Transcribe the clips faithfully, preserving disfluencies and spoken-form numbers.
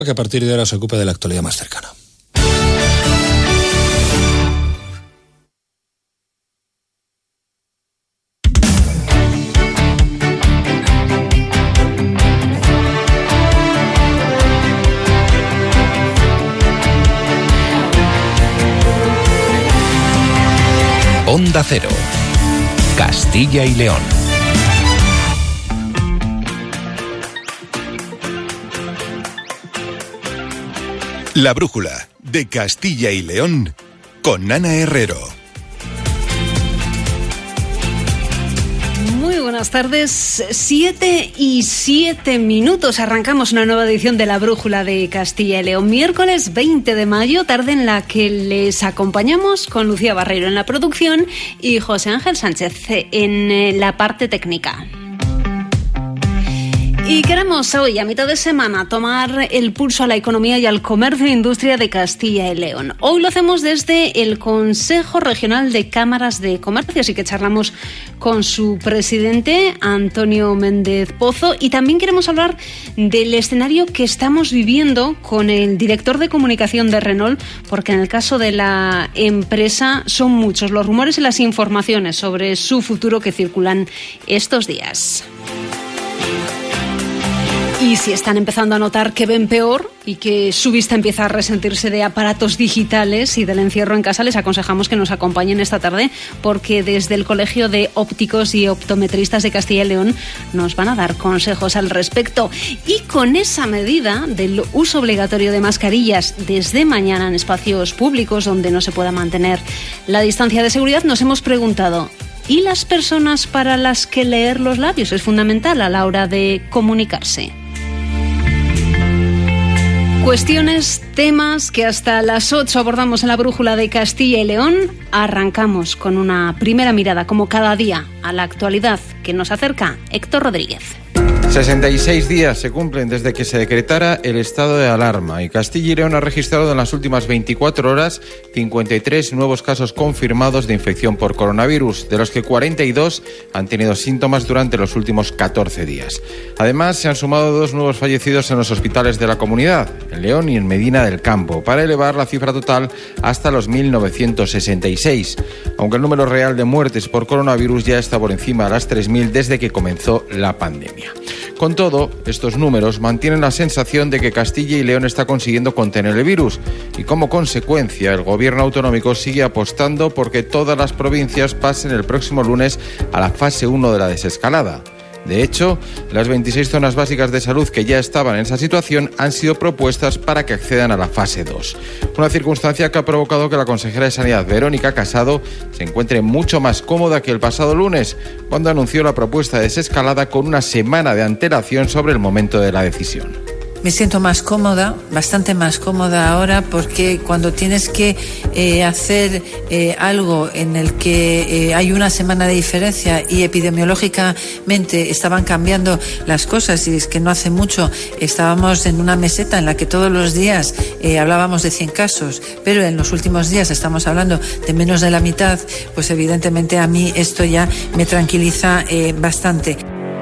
que a partir de ahora se ocupe de la actualidad más cercana. Onda Cero, Castilla y León. La brújula de Castilla y León con Ana Herrero. Muy buenas tardes, siete y siete minutos. Arrancamos una nueva edición de La Brújula de Castilla y León. Miércoles veinte de mayo, tarde en la que les acompañamos con Lucía Barreiro en la producción y José Ángel Sánchez en la parte técnica. Y queremos hoy, a mitad de semana, tomar el pulso a la economía y al comercio e industria de Castilla y León. Hoy lo hacemos desde el Consejo Regional de Cámaras de Comercio, así que charlamos con su presidente, Antonio Méndez Pozo, y también queremos hablar del escenario que estamos viviendo con el director de comunicación de Renault, porque en el caso de la empresa son muchos los rumores y las informaciones sobre su futuro que circulan estos días. Y si están empezando a notar que ven peor y que su vista empieza a resentirse de aparatos digitales y del encierro en casa, les aconsejamos que nos acompañen esta tarde, porque desde el Colegio de Ópticos y Optometristas de Castilla y León nos van a dar consejos al respecto. Y con esa medida del uso obligatorio de mascarillas desde mañana en espacios públicos donde no se pueda mantener la distancia de seguridad, nos hemos preguntado: ¿y las personas para las que leer los labios es fundamental a la hora de comunicarse? Cuestiones, temas que hasta las ocho abordamos en la Brújula de Castilla y León. Arrancamos con una primera mirada, como cada día, a la actualidad que nos acerca Héctor Rodríguez. sesenta y seis días se cumplen desde que se decretara el estado de alarma y Castilla y León ha registrado en las últimas veinticuatro horas cincuenta y tres nuevos casos confirmados de infección por coronavirus, de los que cuarenta y dos han tenido síntomas durante los últimos catorce días. Además, se han sumado dos nuevos fallecidos en los hospitales de la comunidad, en León y en Medina del Campo, para elevar la cifra total hasta los mil novecientos sesenta y seis, aunque el número real de muertes por coronavirus ya está por encima de las tres mil desde que comenzó la pandemia. Con todo, estos números mantienen la sensación de que Castilla y León está consiguiendo contener el virus y, como consecuencia, el gobierno autonómico sigue apostando por que todas las provincias pasen el próximo lunes a la fase uno de la desescalada. De hecho, las veintiséis zonas básicas de salud que ya estaban en esa situación han sido propuestas para que accedan a la fase dos. Una circunstancia que ha provocado que la consejera de Sanidad, Verónica Casado, se encuentre mucho más cómoda que el pasado lunes, cuando anunció la propuesta de desescalada con una semana de antelación sobre el momento de la decisión. Me siento más cómoda, bastante más cómoda ahora, porque cuando tienes que eh, hacer eh, algo en el que eh, hay una semana de diferencia y epidemiológicamente estaban cambiando las cosas, y es que no hace mucho estábamos en una meseta en la que todos los días eh, hablábamos de cien casos, pero en los últimos días estamos hablando de menos de la mitad, pues evidentemente a mí esto ya me tranquiliza eh, bastante.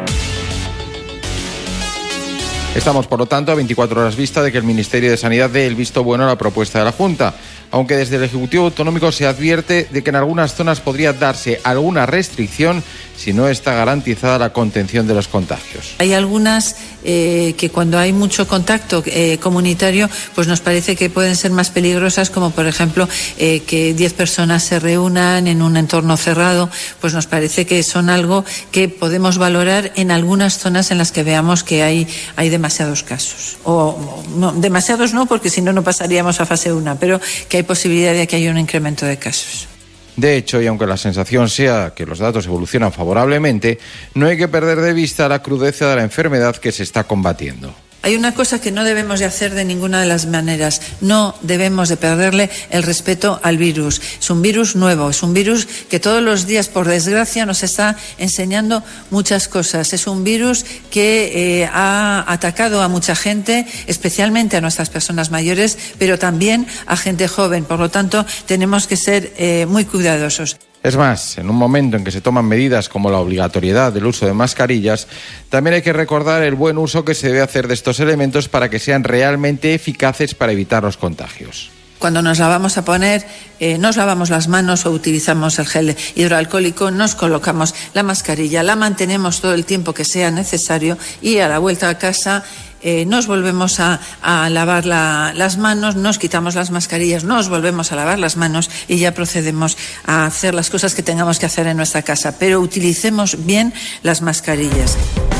Estamos, por lo tanto, a veinticuatro horas vista de que el Ministerio de Sanidad dé el visto bueno a la propuesta de la Junta, aunque desde el Ejecutivo Autonómico se advierte de que en algunas zonas podría darse alguna restricción si no está garantizada la contención de los contagios. Hay algunas eh, que cuando hay mucho contacto eh, comunitario, pues nos parece que pueden ser más peligrosas, como por ejemplo eh, que diez personas se reúnan en un entorno cerrado, pues nos parece que son algo que podemos valorar en algunas zonas en las que veamos que hay, hay demasiados casos. O no, demasiados no, porque si no, no pasaríamos a fase uno, pero que hay posibilidad de que haya un incremento de casos. De hecho, y aunque la sensación sea que los datos evolucionan favorablemente, no hay que perder de vista la crudeza de la enfermedad que se está combatiendo. Hay una cosa que no debemos de hacer de ninguna de las maneras. No debemos de perderle el respeto al virus. Es un virus nuevo, es un virus que todos los días, por desgracia, nos está enseñando muchas cosas. Es un virus que eh, ha atacado a mucha gente, especialmente a nuestras personas mayores, pero también a gente joven. Por lo tanto, tenemos que ser eh, muy cuidadosos. Es más, en un momento en que se toman medidas como la obligatoriedad del uso de mascarillas, también hay que recordar el buen uso que se debe hacer de estos elementos para que sean realmente eficaces para evitar los contagios. Cuando nos la vamos a poner, eh, nos lavamos las manos o utilizamos el gel hidroalcohólico, nos colocamos la mascarilla, la mantenemos todo el tiempo que sea necesario y a la vuelta a casa eh, nos volvemos a, a lavar la, las manos, nos quitamos las mascarillas, nos volvemos a lavar las manos y ya procedemos a hacer las cosas que tengamos que hacer en nuestra casa. Pero utilicemos bien las mascarillas.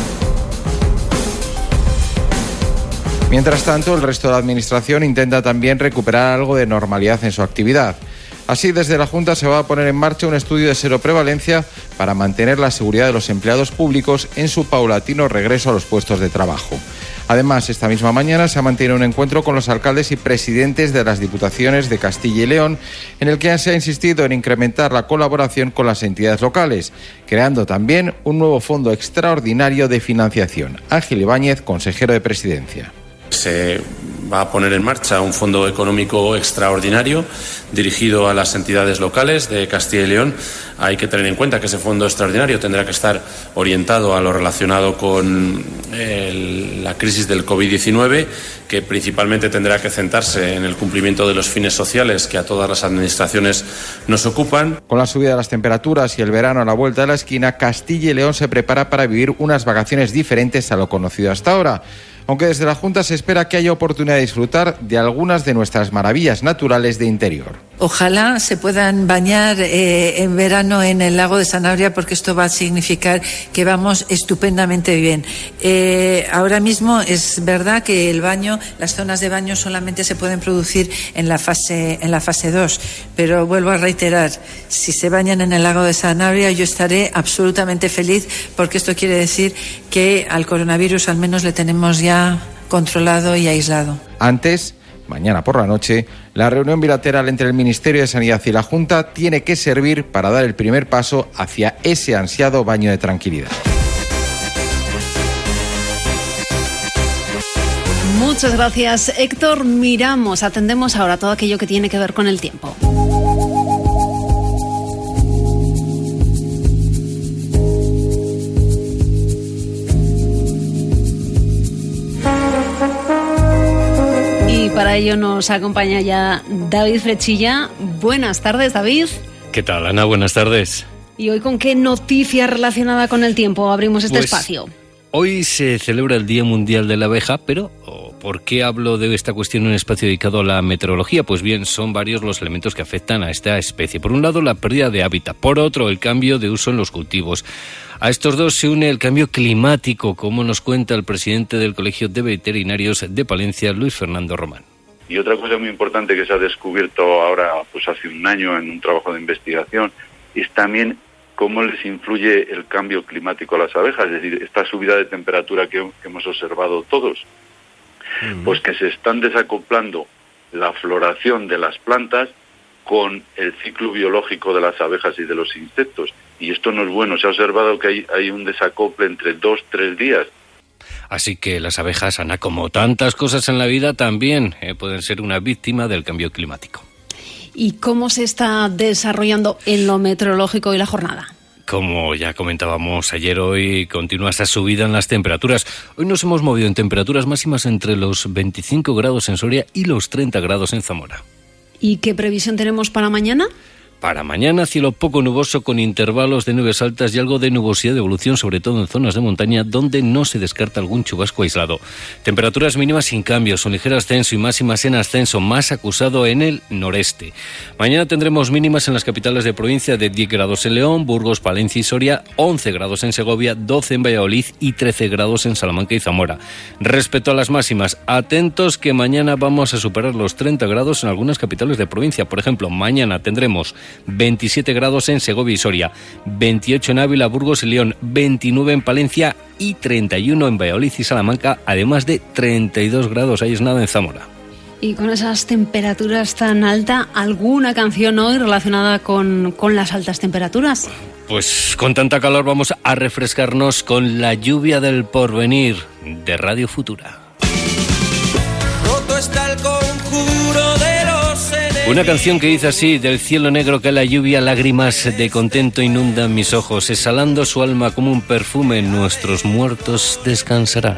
Mientras tanto, el resto de la Administración intenta también recuperar algo de normalidad en su actividad. Así, desde la Junta se va a poner en marcha un estudio de seroprevalencia para mantener la seguridad de los empleados públicos en su paulatino regreso a los puestos de trabajo. Además, esta misma mañana se ha mantenido un encuentro con los alcaldes y presidentes de las diputaciones de Castilla y León, en el que se ha insistido en incrementar la colaboración con las entidades locales, creando también un nuevo fondo extraordinario de financiación. Ángel Ibáñez, consejero de Presidencia. Se va a poner en marcha un fondo económico extraordinario dirigido a las entidades locales de Castilla y León. Hay que tener en cuenta que ese fondo extraordinario tendrá que estar orientado a lo relacionado con el, la crisis del covid diecinueve, que principalmente tendrá que centrarse en el cumplimiento de los fines sociales que a todas las administraciones nos ocupan. Con la subida de las temperaturas y el verano a la vuelta de la esquina, Castilla y León se prepara para vivir unas vacaciones diferentes a lo conocido hasta ahora. Aunque desde la Junta se espera que haya oportunidad de disfrutar de algunas de nuestras maravillas naturales de interior. Ojalá se puedan bañar eh, en verano en el lago de Sanabria, porque esto va a significar que vamos estupendamente bien. Eh, ahora mismo es verdad que el baño, las zonas de baño solamente se pueden producir en la fase en la fase dos, pero vuelvo a reiterar, si se bañan en el lago de Sanabria yo estaré absolutamente feliz, porque esto quiere decir que al coronavirus al menos le tenemos ya controlado y aislado. Antes, mañana por la noche, la reunión bilateral entre el Ministerio de Sanidad y la Junta tiene que servir para dar el primer paso hacia ese ansiado baño de tranquilidad. Muchas gracias, Héctor. Miramos, atendemos ahora todo aquello que tiene que ver con el tiempo. Y para ello nos acompaña ya David Frechilla. Buenas tardes, David. ¿Qué tal, Ana? Buenas tardes. ¿Y hoy con qué noticia relacionada con el tiempo abrimos este pues, espacio? Hoy se celebra el Día Mundial de la Abeja, pero oh, ¿por qué hablo de esta cuestión en un espacio dedicado a la meteorología? Pues bien, son varios los elementos que afectan a esta especie. Por un lado, la pérdida de hábitat. Por otro, el cambio de uso en los cultivos. A estos dos se une el cambio climático, como nos cuenta el presidente del Colegio de Veterinarios de Palencia, Luis Fernando Román. Y otra cosa muy importante que se ha descubierto ahora, pues hace un año en un trabajo de investigación, es también cómo les influye el cambio climático a las abejas, es decir, esta subida de temperatura que, que hemos observado todos, uh-huh. pues que se están desacoplando la floración de las plantas con el ciclo biológico de las abejas y de los insectos. Y esto no es bueno, se ha observado que hay, hay un desacople entre dos, tres días. Así que las abejas, Ana, como tantas cosas en la vida, también eh, pueden ser una víctima del cambio climático. ¿Y cómo se está desarrollando en lo meteorológico y la jornada? Como ya comentábamos ayer, hoy continúa esa subida en las temperaturas. Hoy nos hemos movido en temperaturas máximas entre los veinticinco grados en Soria y los treinta grados en Zamora. ¿Y qué previsión tenemos para mañana? Para mañana, cielo poco nuboso con intervalos de nubes altas y algo de nubosidad de evolución, sobre todo en zonas de montaña, donde no se descarta algún chubasco aislado. Temperaturas mínimas sin cambios, un ligero ascenso y máximas en ascenso, más acusado en el noreste. Mañana tendremos mínimas en las capitales de provincia de diez grados en León, Burgos, Palencia y Soria, once grados en Segovia, doce en Valladolid y trece grados en Salamanca y Zamora. Respecto a las máximas, atentos que mañana vamos a superar los treinta grados en algunas capitales de provincia. Por ejemplo, mañana tendremos veintisiete grados en Segovia y Soria, veintiocho en Ávila, Burgos y León, veintinueve en Palencia y treinta y uno en Valladolid y Salamanca, además de treinta y dos grados, ahí es nada, en Zamora. Y con esas temperaturas tan altas, ¿alguna canción hoy relacionada con, con las altas temperaturas? Pues con tanta calor vamos a refrescarnos con La lluvia del porvenir, de Radio Futura. Roto está el conjuro de los enemigos. Una canción que dice así: del cielo negro cae la lluvia, lágrimas de contento inundan mis ojos, exhalando su alma como un perfume, nuestros muertos descansarán.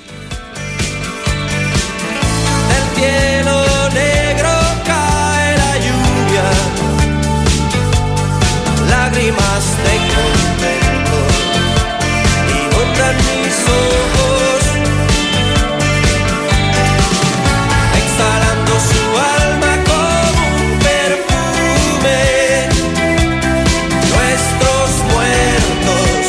Lágrimas de contento inundan mis ojos, exhalando su alma como un perfume, nuestros muertos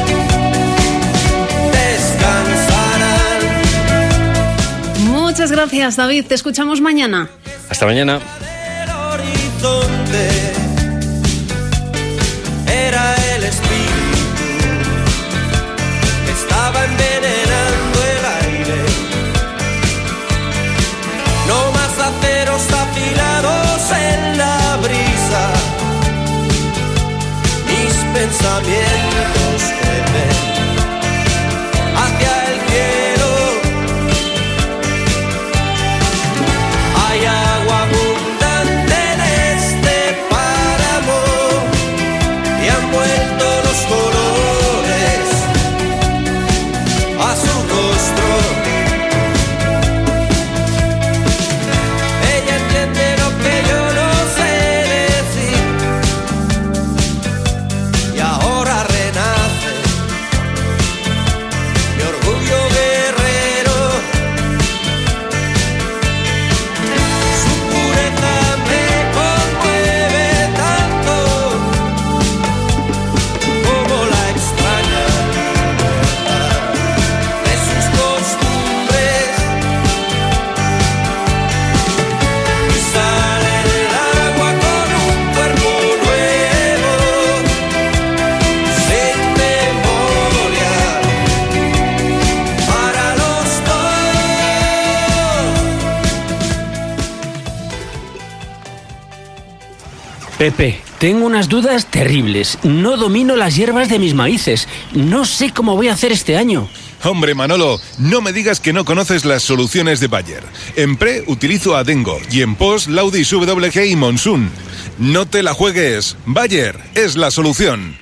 descansarán. Muchas gracias, David, te escuchamos mañana. Hasta mañana. El horizonte era el espíritu que estaba envenenando el aire. No más aceros afilados en la brisa. Mis pensamientos crecen hacia el cielo. Hay agua abundante en este páramo y han vuelto los colores a su rostro. Ella entiende lo que yo no sé decir y ahora renace mi orgullo guerrero. Su pureza me conmueve tanto como la extraña libertad de sus costumbres. Y sale del agua con un cuerpo nuevo, sin memoria para los dos. Pepe, tengo unas dudas terribles. No domino las hierbas de mis maíces. No sé cómo voy a hacer este año. Hombre, Manolo, no me digas que no conoces las soluciones de Bayer. En pre utilizo Adengo y en post Laudis W G y Monsoon. No te la juegues. Bayer es la solución.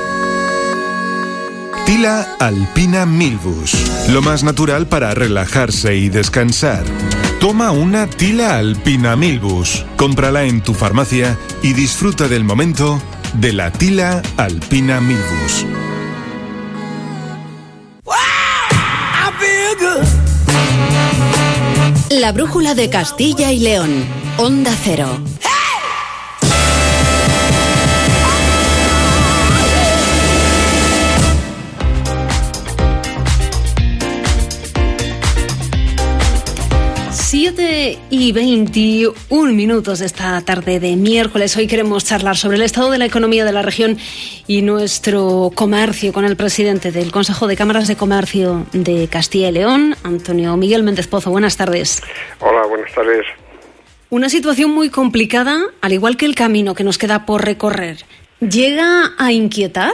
Tila Alpina Milbus. Lo más natural para relajarse y descansar. Toma una Tila Alpina Milbus. Cómprala en tu farmacia y disfruta del momento de la Tila Alpina Milbus. La brújula de Castilla y León. Onda Cero. siete y veintiún minutos de esta tarde de miércoles. Hoy queremos charlar sobre el estado de la economía de la región y nuestro comercio con el presidente del Consejo de Cámaras de Comercio de Castilla y León, Antonio Miguel Méndez Pozo. Buenas tardes. Hola, buenas tardes. Una situación muy complicada, al igual que el camino que nos queda por recorrer. ¿Llega a inquietar?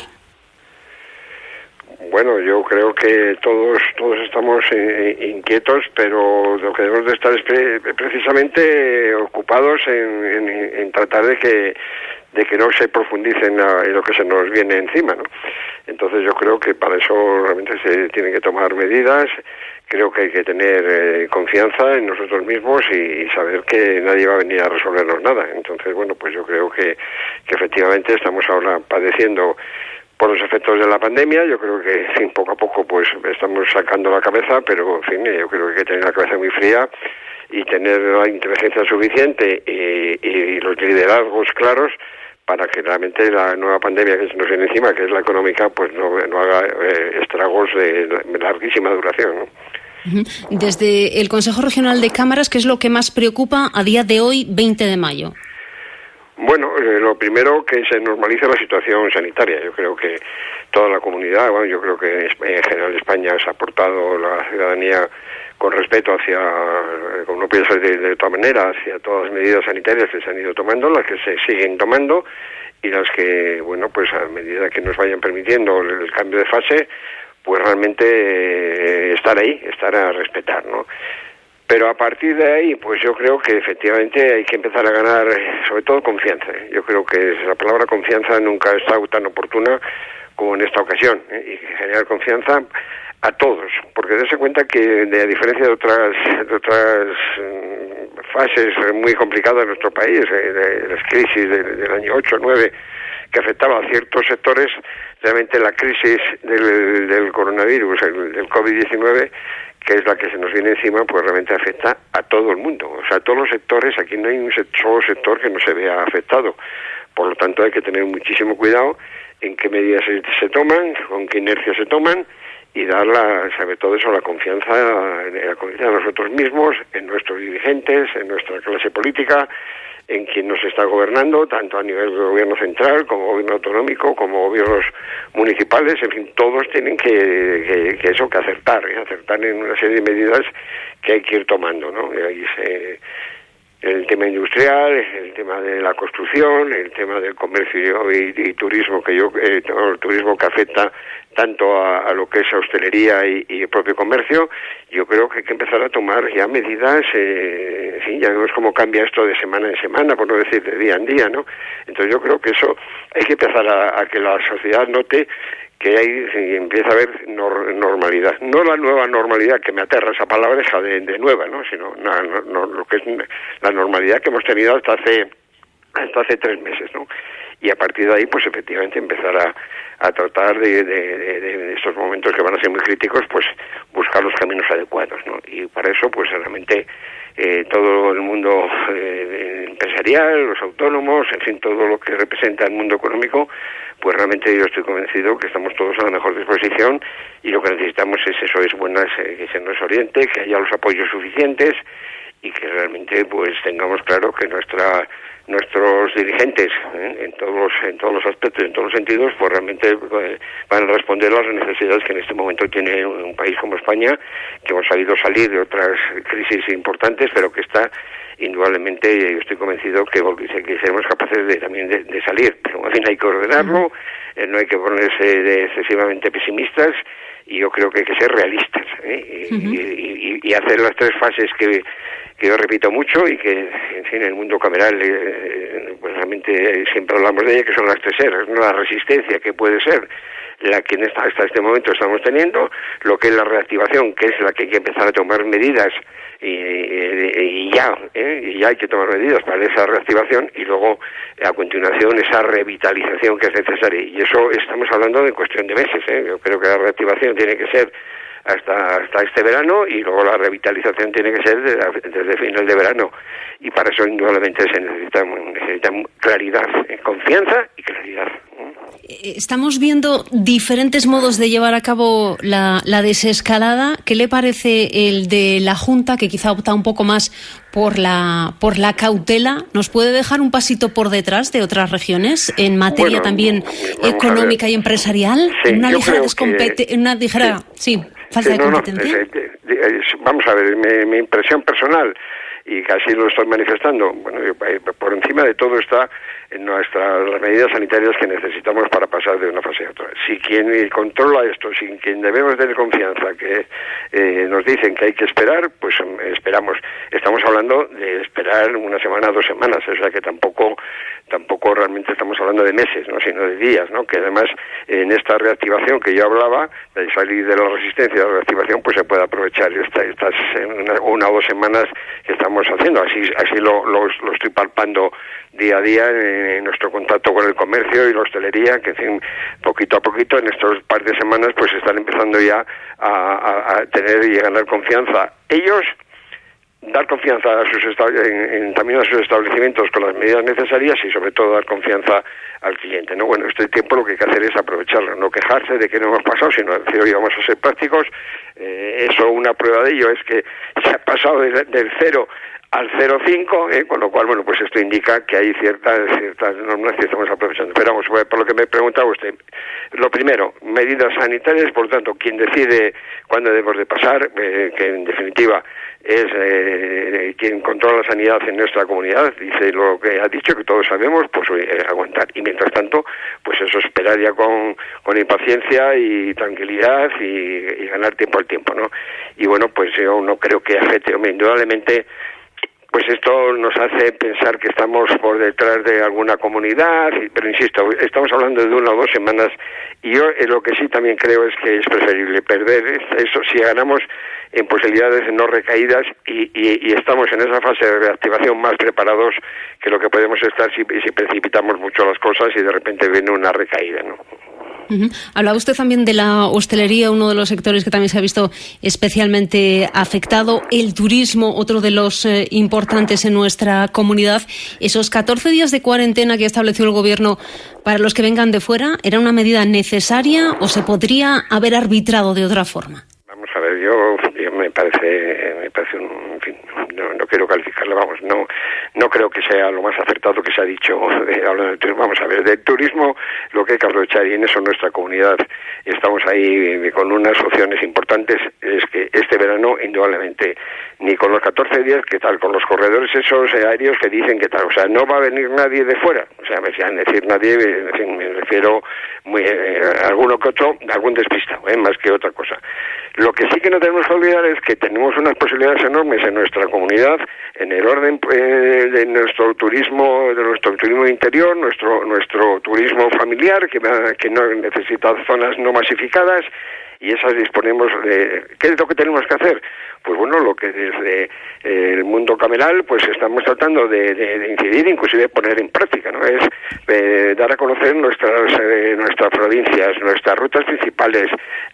Bueno, yo creo que todos todos estamos eh, inquietos, pero lo que debemos de estar es pre- precisamente ocupados en, en, en tratar de que de que no se profundice en, la, en lo que se nos viene encima, ¿no? Entonces yo creo que para eso realmente se tienen que tomar medidas. Creo que hay que tener eh, confianza en nosotros mismos y saber que nadie va a venir a resolvernos nada. Entonces, bueno, pues yo creo que, que efectivamente estamos ahora padeciendo por los efectos de la pandemia. Yo creo que, en fin, poco a poco pues estamos sacando la cabeza, pero en fin, yo creo que hay que tener la cabeza muy fría y tener la inteligencia suficiente y, y los liderazgos claros para que realmente la nueva pandemia que se nos viene encima, que es la económica, pues no, no haga eh, estragos de larguísima duración, ¿no? Desde el Consejo Regional de Cámaras, ¿qué es lo que más preocupa a día de hoy, veinte de mayo? Bueno, eh, lo primero, que se normalice la situación sanitaria. Yo creo que toda la comunidad, bueno, yo creo que en general España se ha portado la ciudadanía con respeto hacia, como no puede ser de, de otra manera, hacia todas las medidas sanitarias que se han ido tomando, las que se siguen tomando y las que, bueno, pues a medida que nos vayan permitiendo el, el cambio de fase, pues realmente eh, estar ahí, estar a respetar, ¿no? Pero a partir de ahí, pues yo creo que efectivamente hay que empezar a ganar, sobre todo confianza. Yo creo que la palabra confianza nunca ha estado tan oportuna como en esta ocasión, ¿eh? Y generar confianza a todos, porque dése cuenta que, de, a diferencia de otras de otras um, fases muy complicadas de nuestro país, eh, de, de las crisis de, del año ocho, nueve, que afectaba a ciertos sectores, realmente la crisis del, del coronavirus, el, del COVID diecinueve, que es la que se nos viene encima, pues realmente afecta a todo el mundo, o sea, a todos los sectores. Aquí no hay un solo sector que no se vea afectado. Por lo tanto, hay que tener muchísimo cuidado en qué medidas se, se toman, con qué inercia se toman, y dar, la, sobre todo eso, la confianza, la confianza en nosotros mismos, en nuestros dirigentes, en nuestra clase política, en quien nos está gobernando, tanto a nivel de gobierno central, como gobierno autonómico, como gobiernos municipales. En fin, todos tienen que, que, que eso, que acertar, ¿eh? acertar en una serie de medidas que hay que ir tomando, ¿no? Y ahí se, el tema industrial, el tema de la construcción, el tema del comercio y, y turismo, que yo, eh, el turismo que afecta tanto a, a lo que es hostelería y, y el propio comercio. Yo creo que hay que empezar a tomar ya medidas, eh, en fin, ya vemos cómo cambia esto de semana en semana, por no decir de día en día, ¿no? Entonces yo creo que eso hay que empezar a, a que la sociedad note que hay, empieza a haber nor, normalidad. No la nueva normalidad, que me aterra esa palabra esa de, de nueva, ¿no? Sino no, no, no, lo que es la normalidad que hemos tenido hasta hace hasta hace tres meses, ¿no? Y a partir de ahí, pues efectivamente empezar a, a tratar de, de, de, de estos momentos que van a ser muy críticos, pues buscar los caminos adecuados, ¿no? Y para eso, pues realmente eh, todo el mundo eh, empresarial, los autónomos, en fin, todo lo que representa el mundo económico, pues realmente yo estoy convencido que estamos todos a la mejor disposición, y lo que necesitamos es eso, es buenas, eh, que se nos oriente, que haya los apoyos suficientes, y que realmente pues tengamos claro que nuestra nuestros dirigentes, ¿eh? en todos los, en todos los aspectos, en todos los sentidos, pues realmente eh, van a responder a las necesidades que en este momento tiene un país como España, que hemos sabido salir de otras crisis importantes, pero que está indudablemente, yo estoy convencido que, que seremos capaces de, también de, de salir, pero en fin, hay que ordenarlo, eh, no hay que ponerse de excesivamente pesimistas, y yo creo que hay que ser realistas, ¿eh? y, uh-huh. y, y, y hacer las tres fases que que yo repito mucho, y que, en fin, en el mundo cameral eh, pues realmente siempre hablamos de ella, que son las tres eras, ¿no? La resistencia, que puede ser la que en esta, hasta este momento estamos teniendo, lo que es la reactivación, que es la que hay que empezar a tomar medidas, y, y, y ya, ¿eh? y ya hay que tomar medidas para esa reactivación, y luego, a continuación, esa revitalización que es necesaria. Y eso estamos hablando de cuestión de meses, ¿eh? Yo creo que la reactivación tiene que ser hasta hasta este verano, y luego la revitalización tiene que ser desde, desde final de verano, y para eso indudablemente se necesita, necesita claridad, confianza y claridad. Estamos viendo diferentes modos de llevar a cabo la, la desescalada. ¿Qué le parece el de la Junta, que quizá opta un poco más por la por la cautela? ¿Nos puede dejar un pasito por detrás de otras regiones en materia bueno, también económica y empresarial? Sí, una, ligera descompet- que... una ligera sí, sí falta sí, de no, competencia. No, es, es, es, vamos a ver, mi, mi impresión personal, y casi lo estoy manifestando, bueno, por encima de todo está en nuestras las medidas sanitarias que necesitamos para pasar de una fase a otra. Si quien controla esto, si quien debemos tener confianza, que eh, nos dicen que hay que esperar, pues esperamos. Estamos hablando de esperar una semana, dos semanas, o sea que tampoco tampoco realmente estamos hablando de meses, no, sino de días, ¿no? Que además en esta reactivación que yo hablaba, de salir de la resistencia de la reactivación, pues se puede aprovechar esta, estas una, una o dos semanas que estamos haciendo. Así así lo, lo, lo estoy palpando día a día en, en nuestro contacto con el comercio y la hostelería, que en fin, poquito a poquito en estos par de semanas pues están empezando ya a, a, a tener y a ganar confianza. Ellos dar confianza a sus en, en, también a sus establecimientos con las medidas necesarias, y sobre todo dar confianza al cliente, ¿no? Bueno, este tiempo lo que hay que hacer es aprovecharlo, no quejarse de que no hemos pasado, sino decir, oye, vamos a ser prácticos. Eh, eso, una prueba de ello es que se ha pasado de, del cero al cero coma cinco, ¿eh? Con lo cual, bueno, pues esto indica que hay ciertas ciertas normas que estamos aprovechando. Pero vamos, por lo que me preguntaba usted, lo primero, medidas sanitarias, por tanto, quien decide cuándo debemos de pasar, eh, que en definitiva es eh, quien controla la sanidad en nuestra comunidad, dice lo que ha dicho, que todos sabemos, pues eh, aguantar. Y mientras tanto, pues eso, esperar ya con, con impaciencia y tranquilidad y, y ganar tiempo al tiempo, ¿no? Y bueno, pues yo no creo que afecte, hombre, indudablemente, pues esto nos hace pensar que estamos por detrás de alguna comunidad, pero insisto, estamos hablando de una o dos semanas, y yo eh, lo que sí también creo es que es preferible perder eso si ganamos en posibilidades de no recaídas y, y, y estamos en esa fase de reactivación más preparados que lo que podemos estar si, si precipitamos mucho las cosas y de repente viene una recaída, ¿no? Uh-huh. Hablaba usted también de la hostelería, uno de los sectores que también se ha visto especialmente afectado, el turismo, otro de los eh, importantes en nuestra comunidad. Esos catorce días de cuarentena que estableció el Gobierno para los que vengan de fuera, ¿era una medida necesaria o se podría haber arbitrado de otra forma? Vamos a ver, yo, yo me parece, me parece un, en fin, no, no quiero calificarlo, vamos, no, no creo que sea lo más acertado que se ha dicho de, hablando del turismo. Vamos a ver, del turismo lo que hay que aprovechar, y en eso nuestra comunidad estamos ahí con unas opciones importantes, es que este verano, indudablemente, ni con los catorce días, ¿qué tal? Con los corredores esos aéreos que dicen que tal, o sea, no va a venir nadie de fuera, o sea, me decían decir nadie, en fin, me refiero muy, eh, a alguno que otro, algún despistado, eh, más que otra cosa. Lo que sí que no tenemos que olvidar es que tenemos unas posibilidades enormes en nuestra comunidad, en el orden eh, de nuestro turismo, de nuestro turismo interior, nuestro nuestro turismo familiar, que, que no necesita zonas no masificadas, y esas disponemos de... ¿Qué es lo que tenemos que hacer? Pues bueno, lo que desde eh, el mundo cameral pues estamos tratando de, de, de incidir, inclusive poner en práctica, ¿no? Es eh, dar a conocer nuestras eh, nuestras provincias, nuestras rutas principales,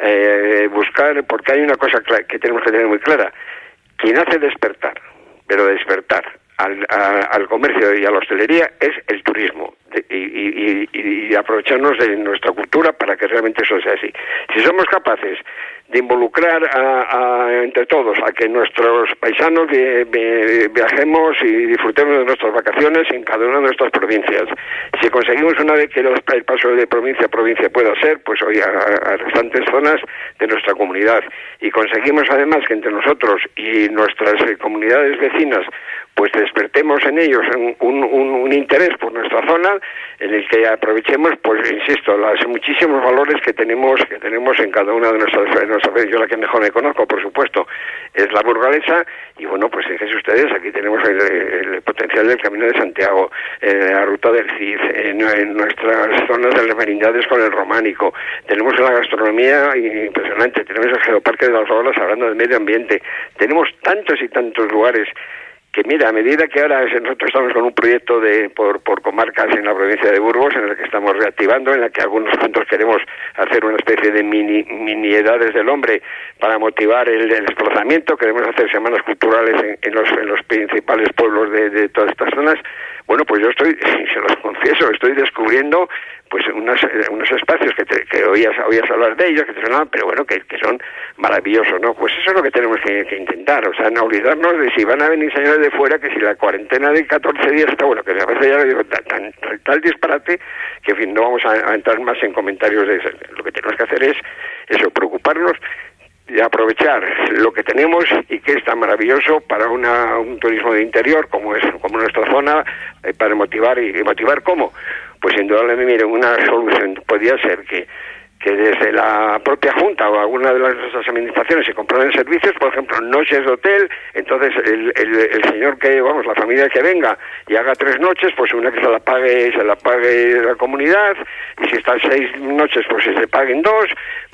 eh, buscar, porque hay una cosa que tenemos que tener muy clara: quien hace despertar, pero despertar al, a, al comercio y a la hostelería es el turismo, y, y, y, y aprovecharnos de nuestra cultura para que realmente eso sea así. Si somos capaces de involucrar a, a, entre todos a que nuestros paisanos vi, vi, viajemos y disfrutemos de nuestras vacaciones en cada una de nuestras provincias, si conseguimos una vez que los, el paso de provincia a provincia pueda ser, pues hoy a, a restantes zonas de nuestra comunidad, y conseguimos además que entre nosotros y nuestras eh, comunidades vecinas pues despertemos en ellos un, un, un interés por nuestra zona, en el que aprovechemos, pues insisto, los muchísimos valores que tenemos que tenemos en cada una de nuestras, nuestras yo la que mejor me conozco, por supuesto, es la burgalesa, y bueno, pues fíjense ustedes, aquí tenemos el, el potencial del Camino de Santiago, eh, la ruta del Cid, en, en nuestras zonas de las merindades con el románico, tenemos la gastronomía impresionante, tenemos el Geoparque de las Olas hablando del medio ambiente, tenemos tantos y tantos lugares que, mira, a medida que ahora nosotros estamos con un proyecto de por, por comarcas en la provincia de Burgos, en el que estamos reactivando, en el que algunos puntos queremos hacer una especie de mini, mini edades del hombre para motivar el, el desplazamiento, queremos hacer semanas culturales en, en, los, en los principales pueblos de, de todas estas zonas. Bueno, pues yo estoy, se los confieso, estoy descubriendo pues unas, unos espacios que, te, que oías, oías hablar de ellos, que te sonaban, pero bueno, que, que son maravillosos, ¿no? Pues eso es lo que tenemos que, que intentar, o sea, no olvidarnos de si van a venir señores de fuera, que si la cuarentena de catorce días está, bueno, que a veces ya lo digo, tan, tan, tan, tal disparate, que en fin, no vamos a, a entrar más en comentarios de eso. Lo que tenemos que hacer es eso, preocuparnos de aprovechar lo que tenemos y que es tan maravilloso para una, un turismo de interior como es como nuestra zona, eh, para motivar y, y motivar cómo. Pues indudablemente, miren, una solución podría ser que que desde la propia Junta o alguna de las nuestras administraciones se compraran servicios, por ejemplo, noches de hotel, entonces el, el, el señor que, vamos, la familia que venga y haga tres noches, pues una que se la pague, se la pague la comunidad, y si están seis noches, pues se se paguen dos,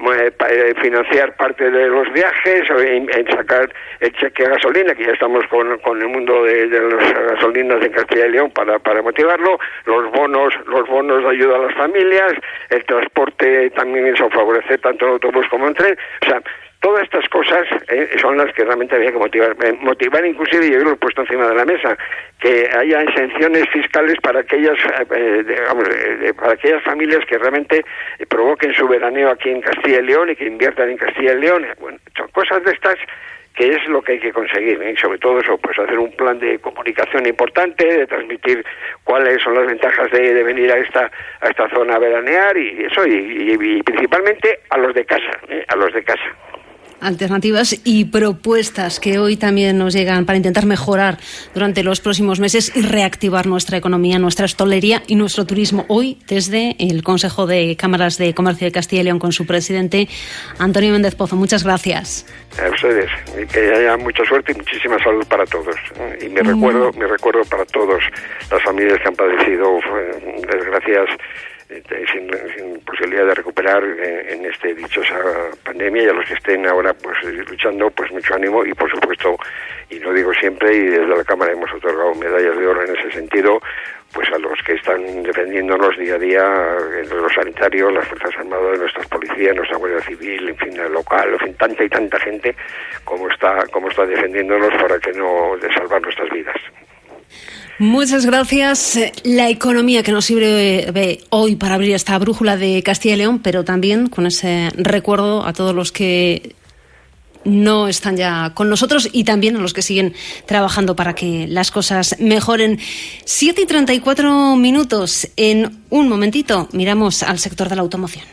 eh, financiar parte de los viajes, o en, en sacar el cheque a gasolina, que ya estamos con, con el mundo de, de las gasolinas de Castilla y León para, para motivarlo, los bonos, los bonos de ayuda a las familias, el transporte también, eso favorecer tanto en autobús como en tren, o sea, todas estas cosas eh, son las que realmente había que motivar, eh, motivar inclusive, yo lo he puesto encima de la mesa, que haya exenciones fiscales para aquellas, eh, digamos, eh, para aquellas familias que realmente eh, provoquen su veraneo aquí en Castilla y León y que inviertan en Castilla y León, bueno, son cosas de estas que es lo que hay que conseguir, ¿eh? Y sobre todo eso, pues hacer un plan de comunicación importante, de transmitir cuáles son las ventajas de, de venir a esta a esta zona a veranear y eso, y, y, y principalmente a los de casa, ¿eh? A los de casa. Alternativas y propuestas que hoy también nos llegan para intentar mejorar durante los próximos meses y reactivar nuestra economía, nuestra hostelería y nuestro turismo. Hoy, desde el Consejo de Cámaras de Comercio de Castilla y León, con su presidente, Antonio Méndez Pozo. Muchas gracias. A ustedes, y que haya mucha suerte y muchísima salud para todos. Y mi mm. recuerdo, mi recuerdo para todas las familias que han padecido desgracias Sin, sin posibilidad de recuperar eh, en este dichosa pandemia, y a los que estén ahora pues luchando, pues mucho ánimo, y por supuesto, y lo digo siempre, y desde la Cámara hemos otorgado medallas de oro en ese sentido, pues a los que están defendiéndonos día a día, los sanitarios, las Fuerzas Armadas, nuestras policías, nuestra Guardia Civil, en fin, el local, en fin, tanta y tanta gente como está, como está defendiéndonos para que no de salvar nuestras vidas. Muchas gracias. La economía que nos sirve hoy para abrir esta brújula de Castilla y León, pero también con ese recuerdo a todos los que no están ya con nosotros y también a los que siguen trabajando para que las cosas mejoren. siete y treinta y cuatro minutos. En un momentito miramos al sector de la automoción.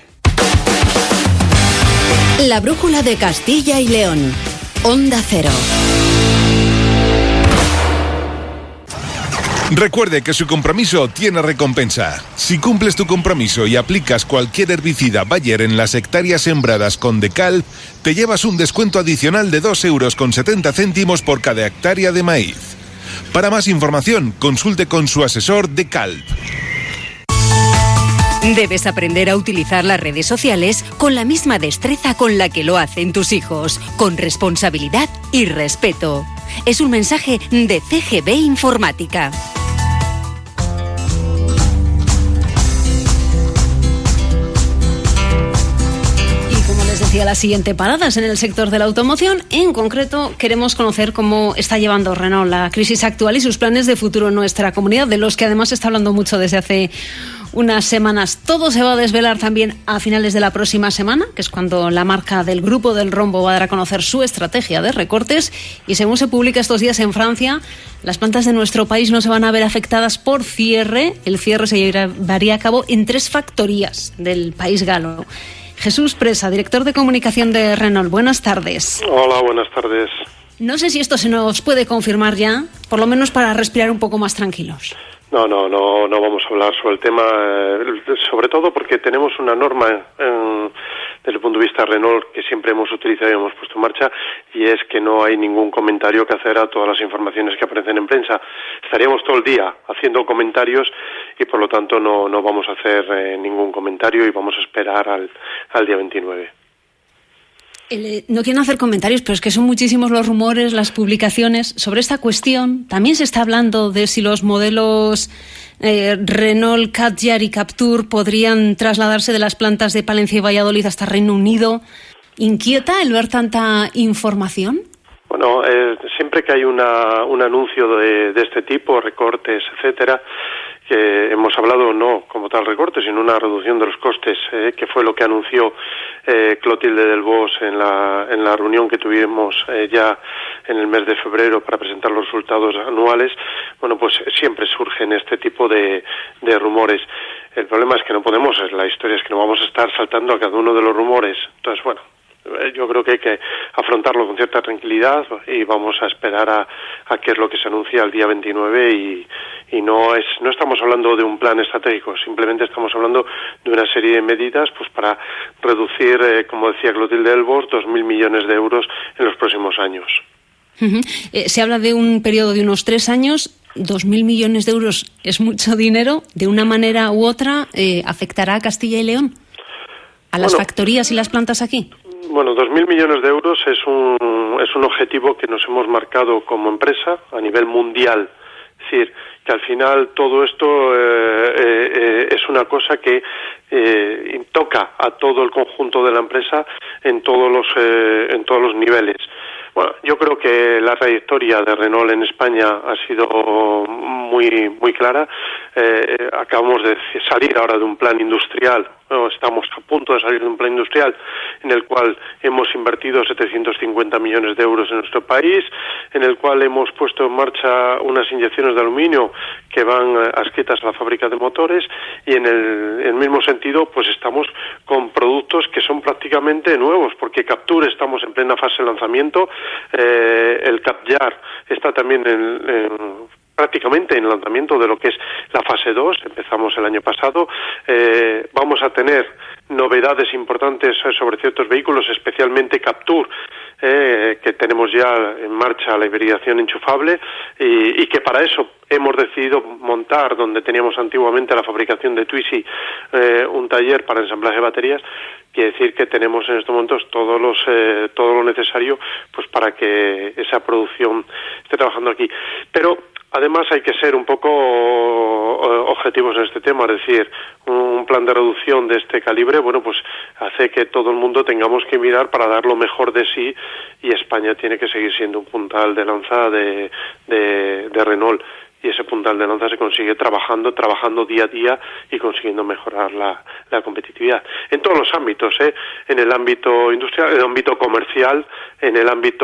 La brújula de Castilla y León. Onda Cero. Recuerde que su compromiso tiene recompensa. Si cumples tu compromiso y aplicas cualquier herbicida Bayer en las hectáreas sembradas con Decalb, te llevas un descuento adicional de dos euros con setenta céntimos por cada hectárea de maíz. Para más información, consulte con su asesor Decalb. Debes aprender a utilizar las redes sociales con la misma destreza con la que lo hacen tus hijos, con responsabilidad y respeto. Es un mensaje de C G B Informática. Hacia la siguiente parada es en el sector de la automoción. En concreto, queremos conocer cómo está llevando Renault la crisis actual y sus planes de futuro en nuestra comunidad, de los que además se está hablando mucho desde hace unas semanas. Todo se va a desvelar también a finales de la próxima semana, que es cuando la marca del Grupo del Rombo va a dar a conocer su estrategia de recortes, y según se publica estos días en Francia, las plantas de nuestro país no se van a ver afectadas por cierre. El cierre se llevaría a cabo en tres factorías del país galo. Jesús Presa, director de comunicación de Renault. Buenas tardes. Hola, buenas tardes. No sé si esto se nos puede confirmar ya, por lo menos para respirar un poco más tranquilos. No, no, no, no vamos a hablar sobre el tema, eh, sobre todo porque tenemos una norma eh, desde el punto de vista Renault que siempre hemos utilizado y hemos puesto en marcha, y es que no hay ningún comentario que hacer a todas las informaciones que aparecen en prensa. Estaríamos todo el día haciendo comentarios y por lo tanto no, no vamos a hacer eh, ningún comentario y vamos a esperar al, al día veintinueve. No quiero hacer comentarios, pero es que son muchísimos los rumores, las publicaciones sobre esta cuestión. También se está hablando de si los modelos eh, Renault Kadjar y Captur podrían trasladarse de las plantas de Palencia y Valladolid hasta Reino Unido. ¿Inquieta el ver tanta información? Bueno, eh, siempre que hay una, un anuncio de, de este tipo, recortes, etcétera, que hemos hablado no como tal recorte, sino una reducción de los costes, eh, que fue lo que anunció eh, Clotilde Delbos en la, en la reunión que tuvimos eh, ya en el mes de febrero para presentar los resultados anuales. Bueno, pues siempre surgen este tipo de, de rumores. El problema es que no podemos, la historia es que no vamos a estar saltando a cada uno de los rumores. Entonces, bueno, yo creo que hay que afrontarlo con cierta tranquilidad y vamos a esperar a, a qué es lo que se anuncia el día veintinueve y, y no es no estamos hablando de un plan estratégico, simplemente estamos hablando de una serie de medidas pues para reducir, eh, como decía Clotilde Delbos, dos mil millones de euros en los próximos años. Uh-huh. Eh, se habla de un periodo de unos tres años. Dos mil millones de euros es mucho dinero. De una manera u otra, eh, ¿afectará a Castilla y León? ¿A las bueno, factorías y las plantas aquí? Bueno, dos mil millones de euros es un, es un objetivo que nos hemos marcado como empresa a nivel mundial. Es decir, que al final todo esto eh, eh, es una cosa que eh, toca a todo el conjunto de la empresa en todos los, eh, en todos los niveles. Bueno, yo creo que la trayectoria de Renault en España ha sido muy muy clara. Eh, acabamos de salir ahora de un plan industrial ¿no? Estamos a punto de salir de un plan industrial en el cual hemos invertido setecientos cincuenta millones de euros en nuestro país, en el cual hemos puesto en marcha unas inyecciones de aluminio que van adscritas a la fábrica de motores, y en el, en el mismo sentido pues estamos con productos que son prácticamente nuevos, porque Captur estamos en plena fase de lanzamiento, eh, el Capyar está también en, en prácticamente en el lanzamiento de lo que es la fase dos, empezamos el año pasado, eh, vamos a tener novedades importantes sobre ciertos vehículos, especialmente Captur, eh, que tenemos ya en marcha la hibridación enchufable, y, y que para eso hemos decidido montar, donde teníamos antiguamente la fabricación de Twizy, eh, un taller para ensamblaje de baterías. Quiere decir que tenemos en estos momentos todos los, eh, todo lo necesario pues para que esa producción esté trabajando aquí. Pero además hay que ser un poco objetivos en este tema, es decir, un plan de reducción de este calibre, bueno, pues hace que todo el mundo tengamos que mirar para dar lo mejor de sí, y España tiene que seguir siendo un puntal de lanza de, de, de Renault. Y ese puntal de lanza se consigue trabajando, trabajando día a día y consiguiendo mejorar la, la competitividad. En todos los ámbitos, ¿eh? En el ámbito industrial, en el ámbito comercial, en el ámbito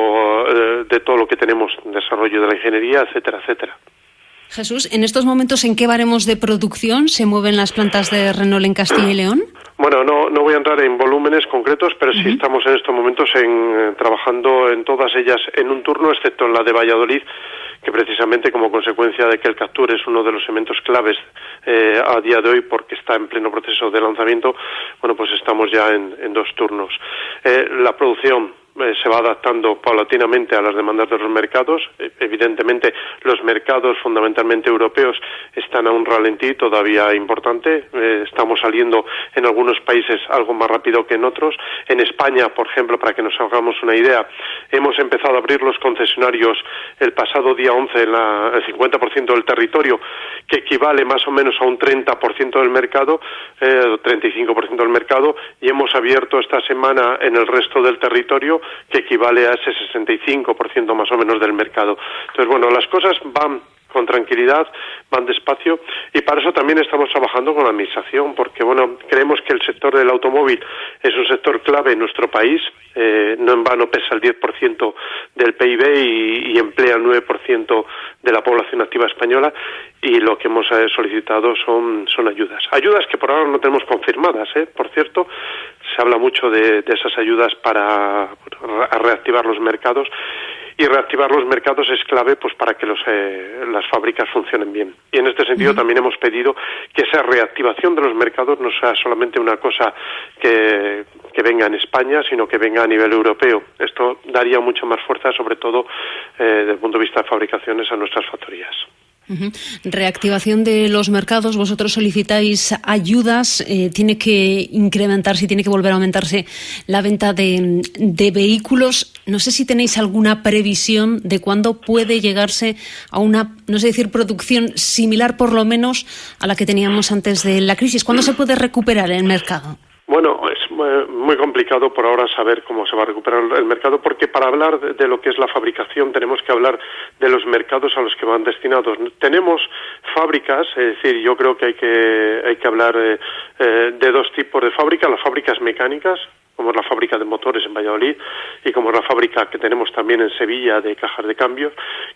eh, de todo lo que tenemos, desarrollo de la ingeniería, etcétera, etcétera. Jesús, ¿en estos momentos en qué baremos de producción se mueven las plantas de Renault en Castilla y León? Bueno, no, no voy a entrar en volúmenes concretos, pero sí uh-huh. estamos en estos momentos en, eh, trabajando en todas ellas en un turno, excepto en la de Valladolid, que precisamente como consecuencia de que el Captur es uno de los elementos claves eh, a día de hoy, porque está en pleno proceso de lanzamiento, bueno, pues estamos ya en, en dos turnos. Eh, la producción eh, se va adaptando paulatinamente a las demandas de los mercados. Eh, evidentemente, los mercados fundamentalmente europeos están a un ralentí todavía importante. Eh, estamos saliendo en algunos países algo más rápido que en otros. En España, por ejemplo, para que nos hagamos una idea, hemos empezado a abrir los concesionarios el pasado día once en la, el cincuenta por ciento del territorio, que equivale más o menos a un treinta por ciento del mercado, eh, treinta y cinco por ciento del mercado, y hemos abierto esta semana en el resto del territorio, que equivale a ese sesenta y cinco por ciento más o menos del mercado. Entonces, bueno, las cosas van con tranquilidad, van despacio, y para eso también estamos trabajando con la administración, porque bueno, creemos que el sector del automóvil es un sector clave en nuestro país, eh, no en vano pesa el diez por ciento del P I B y, y emplea el nueve por ciento de la población activa española, y lo que hemos eh, solicitado son, son ayudas. Ayudas que por ahora no tenemos confirmadas, ¿eh? Por cierto, se habla mucho de, de esas ayudas para bueno, reactivar los mercados, y reactivar los mercados es clave pues para que los, eh, las fábricas funcionen bien. Y en este sentido uh-huh. también hemos pedido que esa reactivación de los mercados no sea solamente una cosa que, que venga en España, sino que venga a nivel europeo. Esto daría mucho más fuerza, sobre todo eh, desde el punto de vista de fabricaciones, a nuestras factorías. Uh-huh. Reactivación de los mercados, vosotros solicitáis ayudas, eh, tiene que incrementarse y tiene que volver a aumentarse la venta de, de vehículos. No sé si tenéis alguna previsión de cuándo puede llegarse a una, no sé decir, producción similar por lo menos a la que teníamos antes de la crisis. ¿Cuándo se puede recuperar el mercado? Bueno, es muy complicado por ahora saber cómo se va a recuperar el mercado, porque para hablar de lo que es la fabricación tenemos que hablar de los mercados a los que van destinados. Tenemos fábricas, es decir, yo creo que hay que hay que hablar eh, eh, de dos tipos de fábricas, las fábricas mecánicas, como es la fábrica de motores en Valladolid y como es la fábrica que tenemos también en Sevilla de cajas de cambio,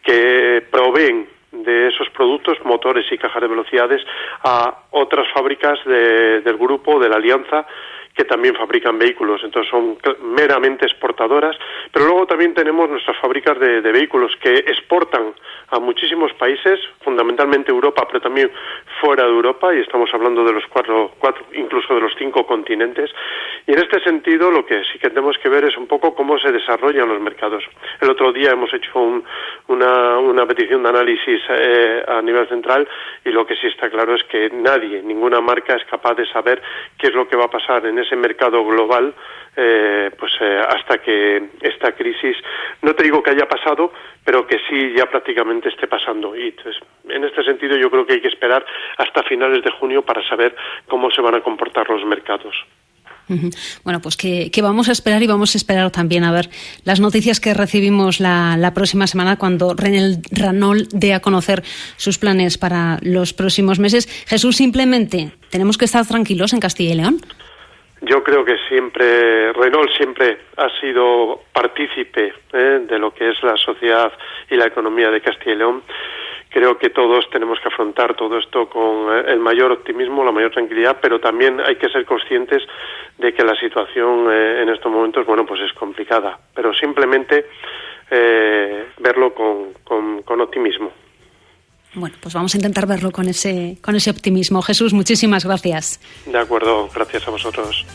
que proveen de esos productos, motores y cajas de velocidades, a otras fábricas de, del grupo, de la Alianza, que también fabrican vehículos. Entonces son meramente exportadoras, pero luego también tenemos nuestras fábricas de, de vehículos que exportan a muchísimos países, fundamentalmente Europa, pero también fuera de Europa, y estamos hablando de los cuatro, cuatro, incluso de los cinco continentes. Y en este sentido, lo que sí que tenemos que ver es un poco cómo se desarrollan los mercados. El otro día hemos hecho un, una, una petición de análisis eh, a nivel central, y lo que sí está claro es que nadie, ninguna marca es capaz de saber qué es lo que va a pasar en ese mercado global, eh, pues eh, hasta que esta crisis, no te digo que haya pasado, pero que sí ya prácticamente esté pasando. Y entonces, en este sentido yo creo que hay que esperar hasta finales de junio para saber cómo se van a comportar los mercados. Uh-huh. Bueno, pues que, que vamos a esperar y vamos a esperar también a ver las noticias que recibimos la, la próxima semana cuando Renault dé a conocer sus planes para los próximos meses. Jesús, simplemente, ¿tenemos que estar tranquilos en Castilla y León? Yo creo que siempre, Renault siempre ha sido partícipe ¿eh? de lo que es la sociedad y la economía de Castilla y León. Creo que todos tenemos que afrontar todo esto con el mayor optimismo, la mayor tranquilidad, pero también hay que ser conscientes de que la situación eh, en estos momentos, bueno, pues es complicada, pero simplemente eh, verlo con, con, con optimismo. Bueno, pues vamos a intentar verlo con ese, con ese optimismo. Jesús, muchísimas gracias. De acuerdo, gracias a vosotros.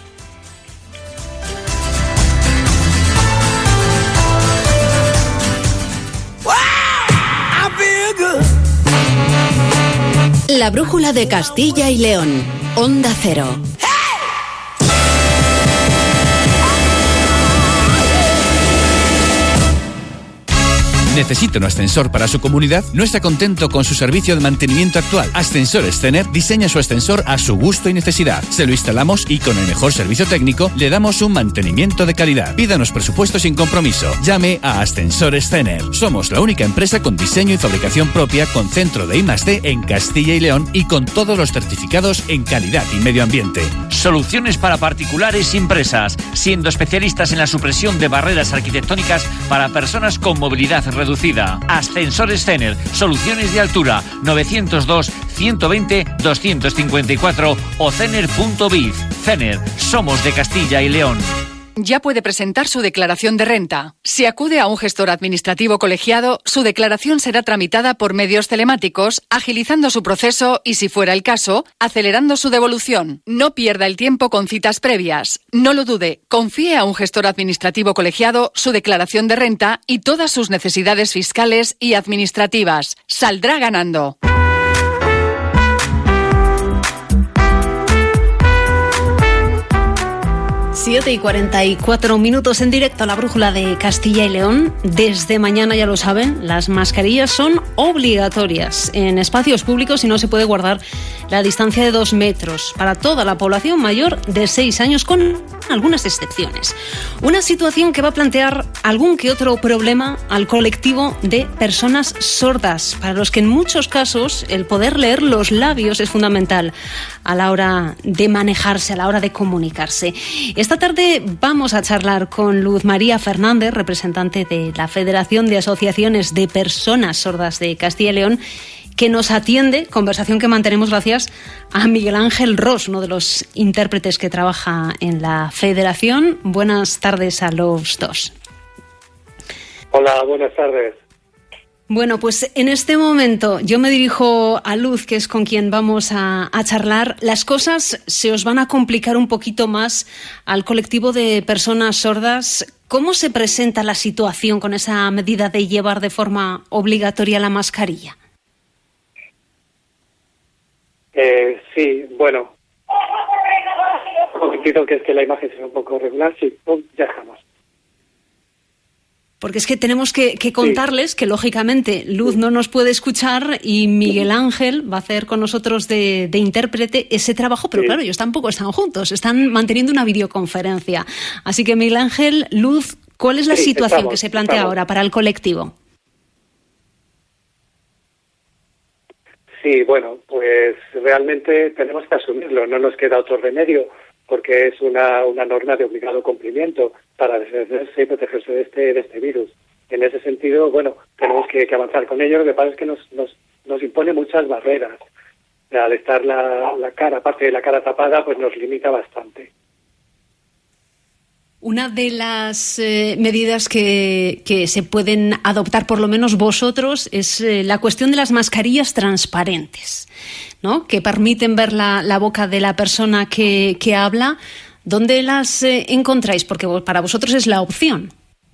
La brújula de Castilla y León. Onda Cero. ¿Necesita un ascensor para su comunidad? ¿No está contento con su servicio de mantenimiento actual? Ascensores Zener diseña su ascensor a su gusto y necesidad. Se lo instalamos y con el mejor servicio técnico le damos un mantenimiento de calidad. Pídanos presupuesto sin compromiso. Llame a Ascensores Zener. Somos la única empresa con diseño y fabricación propia con centro de I más D en Castilla y León y con todos los certificados en calidad y medio ambiente. Soluciones para particulares y empresas, siendo especialistas en la supresión de barreras arquitectónicas para personas con movilidad reducida. Ascensores Zener, soluciones de altura, novecientos dos, ciento veinte, doscientos cincuenta y cuatro o zener punto biz. Zener, somos de Castilla y León. Ya puede presentar su declaración de renta. Si acude a un gestor administrativo colegiado, su declaración será tramitada por medios telemáticos, agilizando su proceso y, si fuera el caso, acelerando su devolución. No pierda el tiempo con citas previas. No lo dude. Confíe a un gestor administrativo colegiado su declaración de renta y todas sus necesidades fiscales y administrativas. Saldrá ganando. siete y cuarenta y cuatro minutos en directo a la brújula de Castilla y León. Desde mañana, ya lo saben, las mascarillas son obligatorias en espacios públicos y no se puede guardar la distancia de dos metros para toda la población mayor de seis años, con algunas excepciones. Una situación que va a plantear algún que otro problema al colectivo de personas sordas, para los que en muchos casos el poder leer los labios es fundamental a la hora de manejarse, a la hora de comunicarse. Esta tarde vamos a charlar con Luz María Fernández, representante de la Federación de Asociaciones de Personas Sordas de Castilla y León, que nos atiende, conversación que mantenemos gracias a Miguel Ángel Ros, uno de los intérpretes que trabaja en la Federación. Buenas tardes a los dos. Hola, buenas tardes. Bueno, pues en este momento yo me dirijo a Luz, que es con quien vamos a, a charlar. Las cosas se os van a complicar un poquito más al colectivo de personas sordas. ¿Cómo se presenta la situación con esa medida de llevar de forma obligatoria la mascarilla? Eh, sí, bueno. Un momentito, que es que la imagen sea un poco regular. Sí, ya estamos. Porque es que tenemos que, que contarles sí. que, lógicamente, Luz no nos puede escuchar y Miguel Ángel va a hacer con nosotros de, de intérprete ese trabajo, pero sí. claro, ellos tampoco están juntos, están manteniendo una videoconferencia. Así que, Miguel Ángel, Luz, ¿cuál es la sí, situación estamos, que se plantea estamos. ahora para el colectivo? Sí, bueno, pues realmente tenemos que asumirlo, no nos queda otro remedio, porque es una, una norma de obligado cumplimiento para defenderse y protegerse de este, de este virus. En ese sentido, bueno, tenemos que, que avanzar con ello. Lo que pasa es que nos, nos, nos impone muchas barreras. Al estar la, la cara, aparte de la cara tapada, pues nos limita bastante. Una de las eh, medidas que, que se pueden adoptar, por lo menos vosotros, es eh, la cuestión de las mascarillas transparentes, ¿no? Que permiten ver la, la boca de la persona que, que habla. ¿Dónde las eh, encontráis? Porque para vosotros es la opción.